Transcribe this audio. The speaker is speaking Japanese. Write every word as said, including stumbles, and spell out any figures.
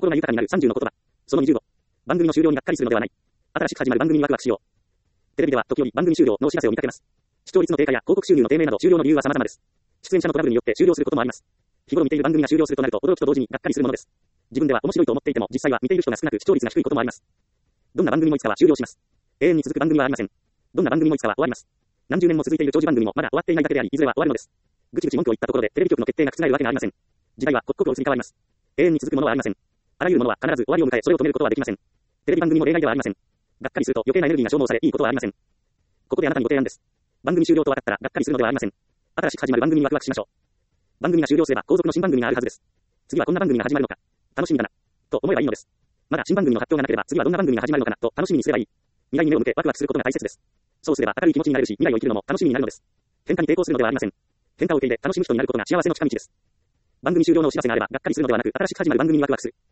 心が豊かになるさんじゅうの言葉。そのにじゅうご。番組の終了にがっかりするのではない。新しく始まる番組にワクワクしよう。テレビでは時折番組終了のお知らせを見かけます。視聴率の低下や広告収入の低迷など終了の理由は様々です。出演者のトラブルによって終了することもあります。日頃見ている番組が終了するとなると驚きと同時にがっかりするものです。自分では面白いと思っていても実際は見ている人が少なく視聴率が低いこともあります。どんな番組もいつかは終了します。永遠に続く番組はありません。どんな番組もいつかは終わります。何十年も続いている長寿番組もまだ終わっていないだけであり、いずれは終わるのです。ぐちぐち文句を言ったところでテレビ局の決定が覆るわけがありません。時代は刻々と移り変わります。永遠に続くものはありません。あらゆるものは必ず終わりを迎え、それを止めることはできません。テレビ番組も例外ではありません。がっかりすると余計なエネルギーが消耗され、いいことはありません。ここであなたにご提案です。番組終了と分かったらがっかりするのではありません。新しく始まる番組にワクワクしましょう。番組が終了すれば後続の新番組があるはずです。次はこんな番組が始まるのか。楽しみだな。と思えばいいのです。まだ新番組の発表がなければ次はどんな番組が始まるのかなと楽しみにすればいい。未来に目を向けワクワクすることが大切です。そうすれば明るい気持ちになれるし、未来を生きるのも楽しみになるのです。変化に抵抗するのではありません。変化を受け入れ楽しむ人になることが幸せの近道です。番組終了のお知らせがあればがっかりするのではなく、新しく始まる番組にワクワクする。